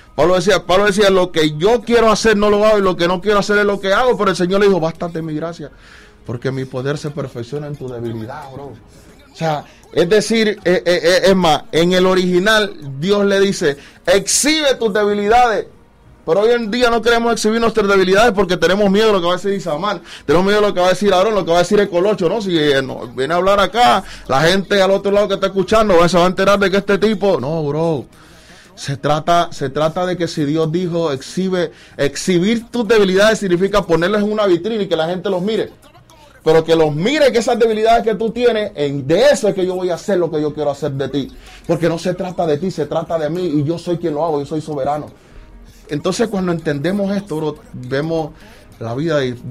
lo que yo quiero hacer no lo hago y lo que no quiero hacer es lo que hago, pero el Señor le dijo, bástate mi gracia, porque mi poder se perfecciona en tu debilidad, bro. O sea, es decir, es más, en el original Dios le dice, exhibe tus debilidades. Pero hoy en día no queremos exhibir nuestras debilidades porque tenemos miedo de lo que va a decir Isamar, tenemos miedo de lo que va a decir Aarón, lo que va a decir el Colocho, ¿no? Si viene a hablar acá, la gente al otro lado que está escuchando se va a enterar de que este tipo... No, bro, se trata de que si Dios dijo exhibir tus debilidades significa ponerlas en una vitrina y que la gente los mire. Pero que los mire, que esas debilidades que tú tienes, de eso es que yo voy a hacer lo que yo quiero hacer de ti. Porque no se trata de ti, se trata de mí y yo soy quien lo hago, yo soy soberano. Entonces cuando entendemos esto, bro, vemos la vida y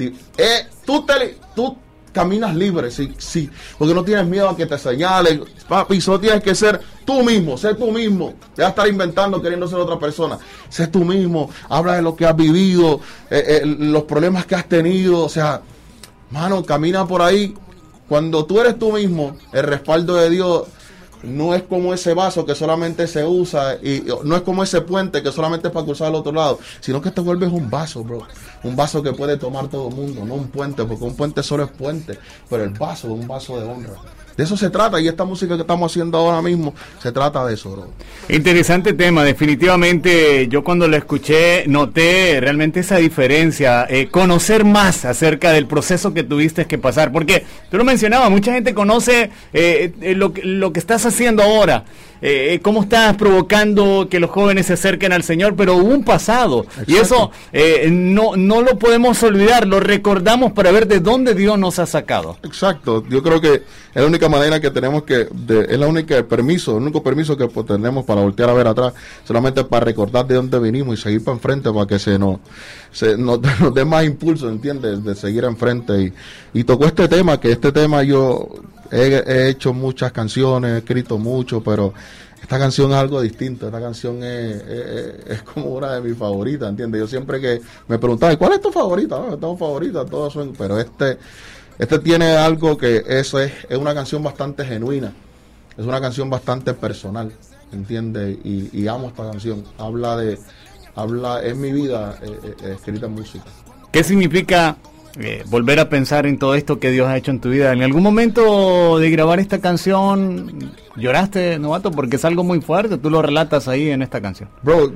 tú caminas libre, sí, porque no tienes miedo a que te señalen, papi, solo tienes que ser tú mismo, sé tú mismo, deja de estar inventando queriendo ser otra persona, sé tú mismo, habla de lo que has vivido, los problemas que has tenido, o sea, mano, camina por ahí, cuando tú eres tú mismo, el respaldo de Dios no es como ese vaso que solamente se usa y no es como ese puente que solamente es para cruzar al otro lado, sino que te vuelves un vaso, bro. Un vaso que puede tomar todo el mundo, no un puente, porque un puente solo es puente, pero el vaso es un vaso de honra. De eso se trata, y esta música que estamos haciendo ahora mismo se trata de eso, bro. Interesante tema, definitivamente. Yo cuando lo escuché noté realmente esa diferencia, conocer más acerca del proceso que tuviste que pasar, porque tú lo mencionabas, mucha gente conoce lo que estás haciendo ahora, cómo estás provocando que los jóvenes se acerquen al Señor, pero hubo un pasado. Exacto. Y eso no lo podemos olvidar, lo recordamos para ver de dónde Dios nos ha sacado. Exacto, yo creo que es la única manera que tenemos es el único permiso que tenemos para voltear a ver atrás, solamente para recordar de dónde venimos y seguir para enfrente, para que nos dé más impulso, ¿entiendes? De seguir enfrente. Y tocó este tema, yo he hecho muchas canciones, he escrito mucho, pero esta canción es algo distinto. Esta canción es como una de mis favoritas, ¿entiendes? Yo siempre que me preguntaban, ¿cuál es tu favorita? No, tengo favoritas, todas son, pero este tiene algo que eso es una canción bastante genuina, es una canción bastante personal, ¿entiendes? Y amo esta canción. Es mi vida escrita en música. ¿Qué significa volver a pensar en todo esto que Dios ha hecho en tu vida? ¿En algún momento de grabar esta canción lloraste, novato? Porque es algo muy fuerte, tú lo relatas ahí en esta canción. Bro,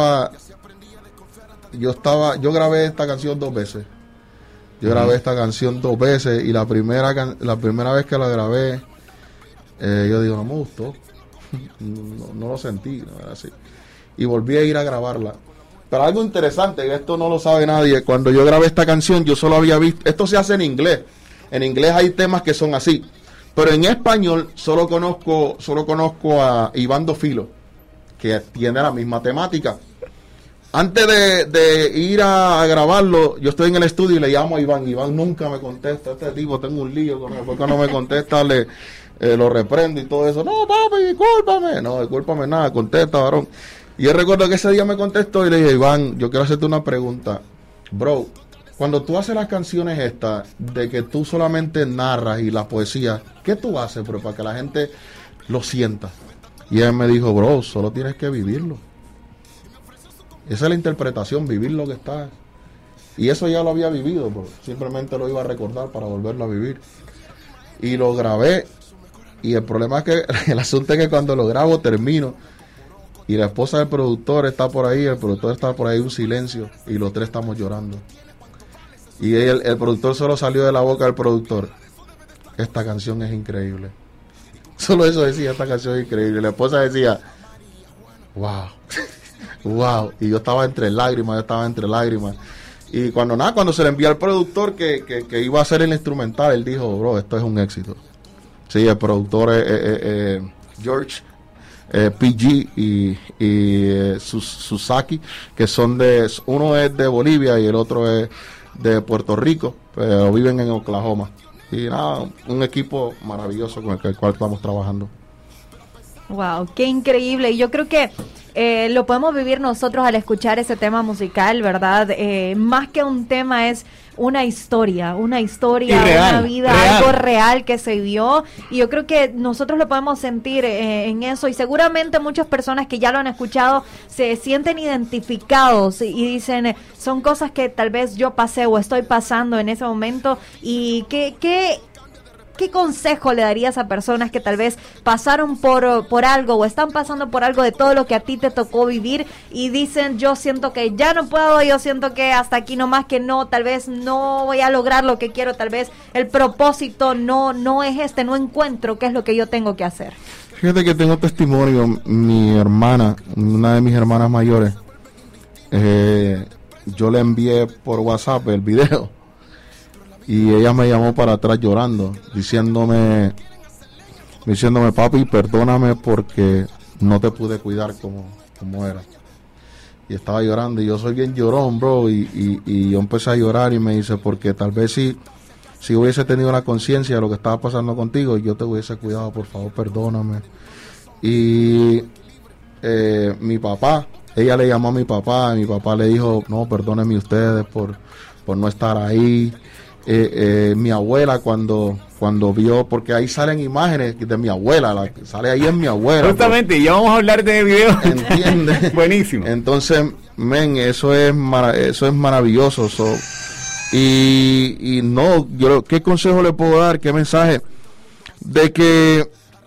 yo grabé esta canción 2 veces. Yo grabé esta canción 2 veces, y la primera vez que la grabé, yo digo, no me gustó, no lo sentí, no era así. Y volví a ir a grabarla. Pero algo interesante, que esto no lo sabe nadie, cuando yo grabé esta canción, yo solo había visto, esto se hace en inglés hay temas que son así, pero en español solo conozco a Iván Dofilo, que tiene la misma temática. Antes de ir a grabarlo, yo estoy en el estudio y le llamo a Iván. Iván nunca me contesta. Este tipo, tengo un lío con él. Porque no me contesta, lo reprendo y todo eso. No, papi, discúlpame. No, discúlpame nada, contesta, varón. Y yo recuerdo que ese día me contestó y le dije, Iván, yo quiero hacerte una pregunta. Bro, cuando tú haces las canciones estas, de que tú solamente narras y la poesía, ¿qué tú haces, bro, para que la gente lo sienta? Y él me dijo, bro, solo tienes que vivirlo. Esa es la interpretación, vivir lo que está. Y eso ya lo había vivido, bro. Simplemente lo iba a recordar para volverlo a vivir. Y lo grabé. Y el problema es que, el asunto es que cuando lo grabo termino. Y la esposa del productor está por ahí, el productor está por ahí, un silencio. Y los 3 estamos llorando. Y el productor solo salió de la boca del productor: esta canción es increíble. Solo eso decía, esta canción es increíble. La esposa decía, wow. Wow, y yo estaba entre lágrimas. Y cuando se le envió al productor que iba a hacer el instrumental, él dijo, bro, esto es un éxito. Sí, el productor es George PG y Susaki, que uno es de Bolivia y el otro es de Puerto Rico, pero viven en Oklahoma. Y nada, un equipo maravilloso con el cual estamos trabajando. Wow, qué increíble. Y yo creo que lo podemos vivir nosotros al escuchar ese tema musical, ¿verdad? Más que un tema, es una historia, real, una vida, algo real que se vio. Y yo creo que nosotros lo podemos sentir en eso. Y seguramente muchas personas que ya lo han escuchado se sienten identificados y dicen, son cosas que tal vez yo pasé o estoy pasando en ese momento. Y ¿qué consejo le darías a personas que tal vez pasaron por algo o están pasando por algo de todo lo que a ti te tocó vivir y dicen, yo siento que ya no puedo, yo siento que hasta aquí nomás, que no, tal vez no voy a lograr lo que quiero, tal vez el propósito no es no encuentro qué es lo que yo tengo que hacer? Fíjate que tengo testimonio. Mi hermana, una de mis hermanas mayores, yo le envié por WhatsApp el video. Y ella me llamó para atrás llorando, diciéndome, papi, perdóname porque no te pude cuidar como era. Y estaba llorando, y yo soy bien llorón, bro, y yo empecé a llorar y me dice, porque tal vez si hubiese tenido la conciencia de lo que estaba pasando contigo, yo te hubiese cuidado, por favor, perdóname. Y mi papá, ella le llamó a mi papá, y mi papá le dijo, no, perdónenme ustedes por no estar ahí. Mi abuela cuando vio, porque ahí salen imágenes de mi abuela, sale ahí en mi abuela. Justamente, ya vamos a hablar de video. ¿Entiendes? Buenísimo. Entonces, eso es maravilloso. Y no, ¿qué consejo le puedo dar? ¿Qué mensaje? de que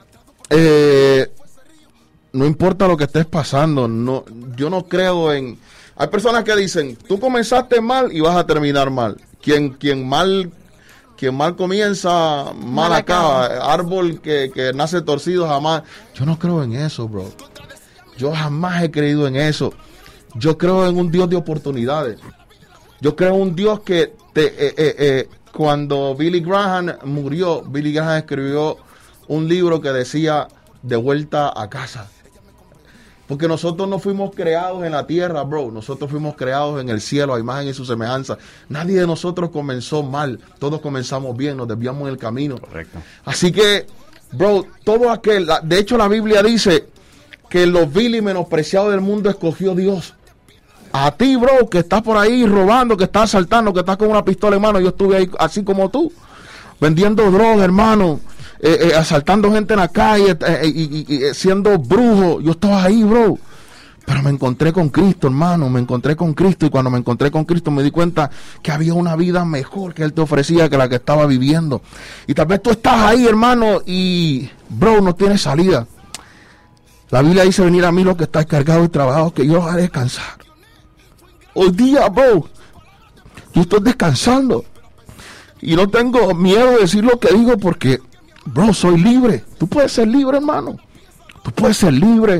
no importa lo que estés pasando, no, yo no creo en... Hay personas que dicen, tú comenzaste mal y vas a terminar mal. Quien mal comienza, mal acaba. Árbol que nace torcido jamás. Yo no creo en eso, bro. Yo jamás he creído en eso. Yo creo en un Dios de oportunidades. Yo creo en un Dios que cuando Billy Graham murió, Billy Graham escribió un libro que decía De vuelta a casa. Porque nosotros no fuimos creados en la tierra, bro. Nosotros fuimos creados en el cielo, a imagen y su semejanza. Nadie de nosotros comenzó mal. Todos comenzamos bien, nos desviamos en el camino. Correcto. Así que, bro, todo aquel... De hecho, la Biblia dice que los vil y menospreciados del mundo escogió Dios. A ti, bro, que estás por ahí robando, que estás asaltando, que estás con una pistola en mano. Yo estuve ahí así como tú, vendiendo droga, hermano. Asaltando gente en la calle y siendo brujo. Yo estaba ahí, bro, pero me encontré con Cristo, hermano. Me encontré con Cristo, y cuando me encontré con Cristo me di cuenta que había una vida mejor que Él te ofrecía que la que estaba viviendo. Y tal vez tú estás ahí, hermano, y bro, no tienes salida. La Biblia dice: venir a mí los que estáis cargados y trabajados, que yo los haré descansar. Hoy día, bro, yo estoy descansando y no tengo miedo de decir lo que digo, porque bro, soy libre. Tú puedes ser libre, hermano. Tú puedes ser libre.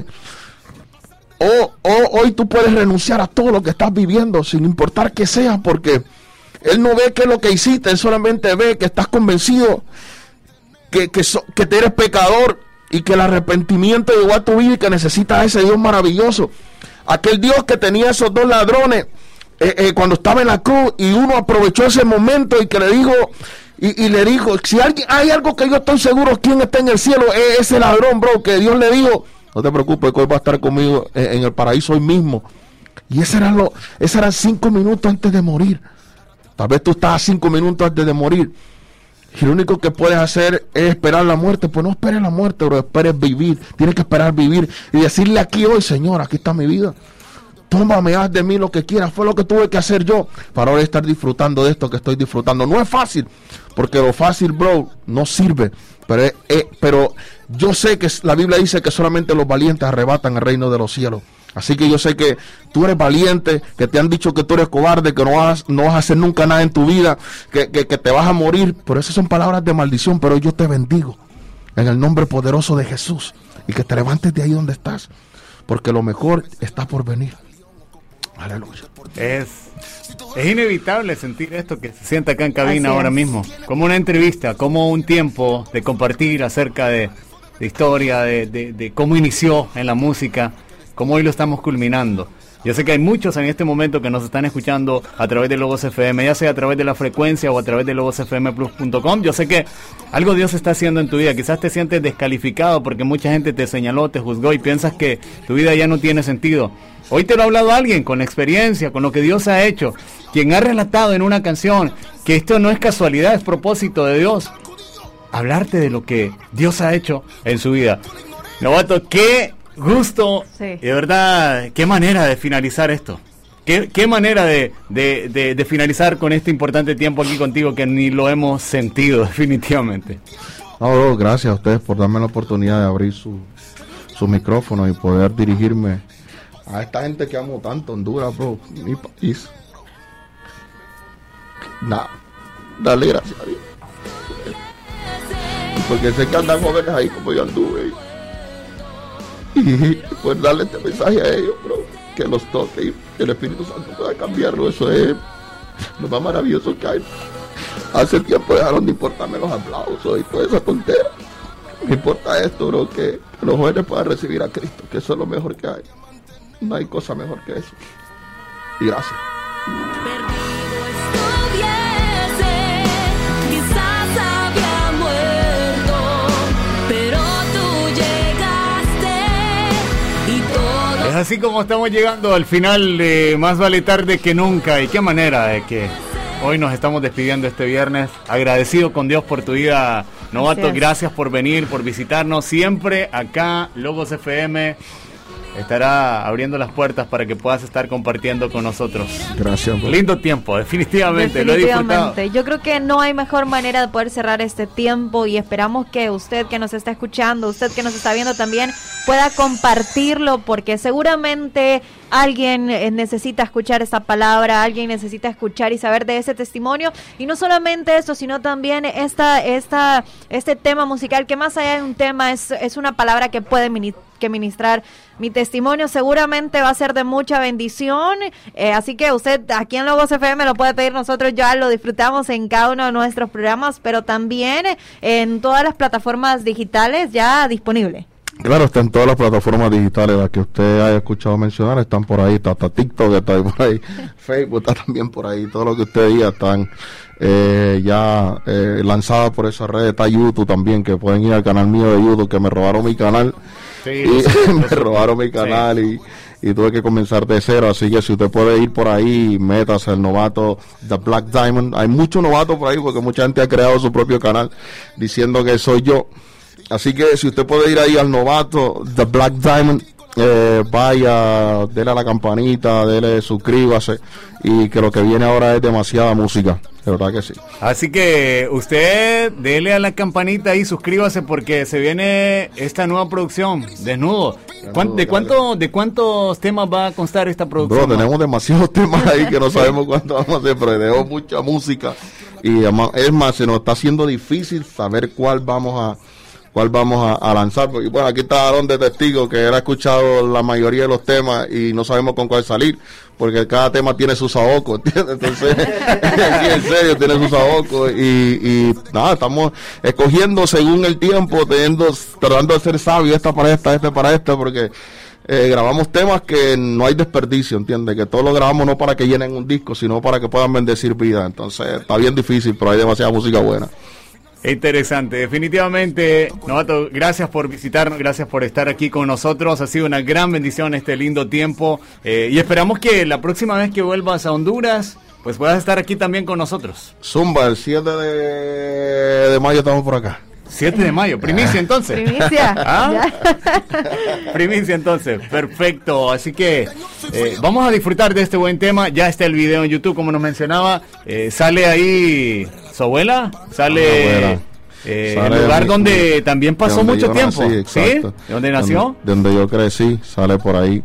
Hoy tú puedes renunciar a todo lo que estás viviendo, sin importar que sea, porque Él no ve qué es lo que hiciste. Él solamente ve que estás convencido que te eres pecador y que el arrepentimiento llegó a tu vida y que necesitas a ese Dios maravilloso. Aquel Dios que tenía esos dos ladrones cuando estaba en la cruz, y uno aprovechó ese momento y que le dijo... Y le dijo: si hay algo que yo estoy seguro, ¿quién está en el cielo? Es ese ladrón, bro, que Dios le dijo: no te preocupes, que hoy va a estar conmigo en el paraíso hoy mismo. Y esos eran 5 minutos antes de morir. Tal vez tú estás a 5 minutos antes de morir, y lo único que puedes hacer es esperar la muerte. Pues no esperes la muerte, bro, esperes vivir. Tienes que esperar vivir y decirle aquí hoy: Señor, aquí está mi vida. Tómame, haz de mí lo que quieras. Fue lo que tuve que hacer yo para ahora estar disfrutando de esto que estoy disfrutando. No es fácil, porque lo fácil, bro, no sirve. Pero yo sé que la Biblia dice que solamente los valientes arrebatan el reino de los cielos. Así que yo sé que tú eres valiente, que te han dicho que tú eres cobarde, que no vas a hacer nunca nada en tu vida, que te vas a morir. Pero esas son palabras de maldición. Pero yo te bendigo en el nombre poderoso de Jesús, y que te levantes de ahí donde estás, porque lo mejor está por venir. Aleluya. Es inevitable sentir esto que se siente acá en cabina ahora mismo, como una entrevista, como un tiempo de compartir acerca de historia, de cómo inició en la música, cómo hoy lo estamos culminando. Yo sé que hay muchos en este momento que nos están escuchando a través de Logos FM, ya sea a través de la frecuencia o a través de logosfmplus.com. Yo sé que algo Dios está haciendo en tu vida. Quizás te sientes descalificado porque mucha gente te señaló, te juzgó y piensas que tu vida ya no tiene sentido. Hoy te lo ha hablado alguien con experiencia, con lo que Dios ha hecho, quien ha relatado en una canción que esto no es casualidad, es propósito de Dios. Hablarte de lo que Dios ha hecho en su vida. Novato, qué gusto, sí. De verdad, qué manera de finalizar esto. Qué manera de finalizar con este importante tiempo aquí contigo, que ni lo hemos sentido definitivamente. No, bro, gracias a ustedes por darme la oportunidad de abrir su micrófono y poder dirigirme a esta gente que amo tanto, Honduras, bro, mi país. Dale gracias a Dios. Porque sé que andan jóvenes ahí como yo anduve. Y pues darle este mensaje a ellos, bro, que los toque y que el Espíritu Santo pueda cambiarlo. Eso es lo más maravilloso que hay. Hace tiempo dejaron de importarme los aplausos y toda esa tontera. Me importa esto, bro, que los jóvenes puedan recibir a Cristo, que eso es lo mejor que hay. No hay cosa mejor que eso. Y gracias. Es así como estamos llegando al final de Más Vale Tarde que Nunca. Y qué manera de que hoy nos estamos despidiendo este viernes. Agradecido con Dios por tu vida, Novato. Gracias por venir, por visitarnos siempre acá, Logos FM. estará abriendo las puertas para que puedas estar compartiendo con nosotros. Gracias. Lindo tiempo, definitivamente, lo he disfrutado. Yo creo que no hay mejor manera de poder cerrar este tiempo y esperamos que usted que nos está escuchando, usted que nos está viendo también, pueda compartirlo, porque seguramente alguien necesita escuchar esta palabra, alguien necesita escuchar y saber de ese testimonio, y no solamente esto, sino también este tema musical, que más allá de un tema es una palabra que puede ministrar. Mi testimonio seguramente va a ser de mucha bendición, así que usted aquí en Logos FM lo puede pedir, nosotros ya lo disfrutamos en cada uno de nuestros programas, pero también en todas las plataformas digitales ya disponible. Claro, está en todas las plataformas digitales, las que usted haya escuchado mencionar, están por ahí, está TikTok, está por ahí, Facebook está también por ahí, todo lo que usted diga están ya lanzadas por esa red, está YouTube también, que pueden ir al canal mío de YouTube, que me robaron mi canal, sí, me robaron mi canal, sí. y tuve que comenzar de cero, así que si usted puede ir por ahí, métase el novato The Black Diamond. Hay muchos novatos por ahí, porque mucha gente ha creado su propio canal, diciendo que soy yo. Así que si usted puede ir ahí al novato, The Black Diamond, vaya, dele a la campanita, dele, suscríbase, y que lo que viene ahora es demasiada música, de verdad que sí. Así que usted dele a la campanita y suscríbase, porque se viene esta nueva producción, Desnudo. ¿De cuántos temas va a constar esta producción? Bro, tenemos demasiados temas ahí que no sabemos cuánto vamos a hacer, pero tenemos mucha música, y además, es más, se nos está haciendo difícil saber cuál vamos a lanzar, porque bueno, aquí está Aaron de testigo, que él ha escuchado la mayoría de los temas y no sabemos con cuál salir, porque cada tema tiene su saoco, ¿entiendes? Entonces, aquí en serio tiene su saoco, y nada, estamos escogiendo según el tiempo, tratando de ser sabios, esta para esta, porque grabamos temas que no hay desperdicio, ¿entiendes? Que todos lo grabamos no para que llenen un disco, sino para que puedan bendecir vida. Entonces está bien difícil, pero hay demasiada música buena. Interesante, definitivamente. Novato, gracias por visitarnos, gracias por estar aquí con nosotros, ha sido una gran bendición este lindo tiempo, y esperamos que la próxima vez que vuelvas a Honduras, pues puedas estar aquí también con nosotros. Zumba, el 7 de mayo estamos por acá. 7 de mayo, primicia entonces. Primicia. ¿Ah? Primicia entonces, perfecto. Así que vamos a disfrutar de este buen tema. Ya está el video en YouTube, como nos mencionaba. Sale ahí su abuela, sale el lugar donde también pasó mucho tiempo. ¿Sí? ¿De dónde nació? De donde yo crecí, sale por ahí.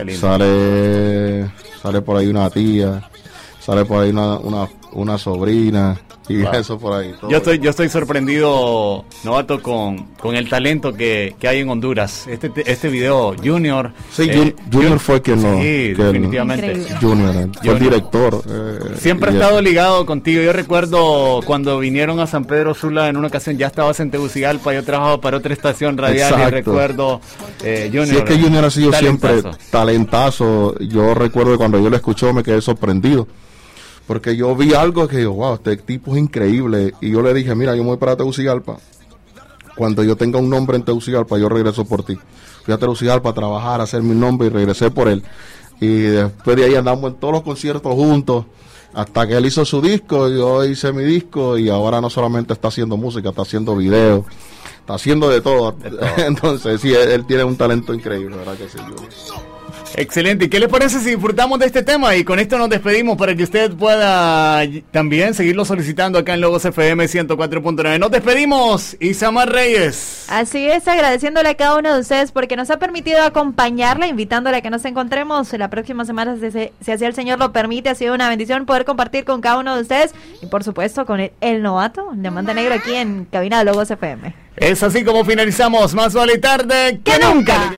Sale por ahí una tía, sale por ahí una sobrina. Y wow, eso por ahí. Yo estoy sorprendido, Novato, con el talento que hay en Honduras. Este video, Junior. Sí, Junior fue quien lo... Sí, definitivamente. Junior fue el director. Siempre ha estado ligado contigo. Yo recuerdo cuando vinieron a San Pedro Sula en una ocasión, ya estabas en Tegucigalpa, yo trabajaba para otra estación radial. Exacto. Y recuerdo Junior. Sí, es que Junior ha sido siempre talentazo. Yo recuerdo que cuando yo lo escuché me quedé sorprendido, porque yo vi algo que yo, wow, este tipo es increíble. Y yo le dije, mira, yo me voy para Tegucigalpa. Cuando yo tenga un nombre en Tegucigalpa, yo regreso por ti. Fui a Tegucigalpa a trabajar, a hacer mi nombre, y regresé por él. Y después de ahí andamos en todos los conciertos juntos, hasta que él hizo su disco, yo hice mi disco, y ahora no solamente está haciendo música, está haciendo videos, está haciendo de todo. Entonces, sí, él tiene un talento increíble, ¿verdad que sí? Excelente. ¿Y qué les parece si disfrutamos de este tema? Y con esto nos despedimos para que usted pueda también seguirlo solicitando acá en Logos FM 104.9. Nos despedimos, Isamar Reyes. Así es, agradeciéndole a cada uno de ustedes porque nos ha permitido acompañarla, invitándole a que nos encontremos la próxima semana, si así el Señor lo permite. Ha sido una bendición poder compartir con cada uno de ustedes y por supuesto con el novato, Diamante Negro, aquí en cabina de Logos FM. Es así como finalizamos Más Vale Tarde que Nunca.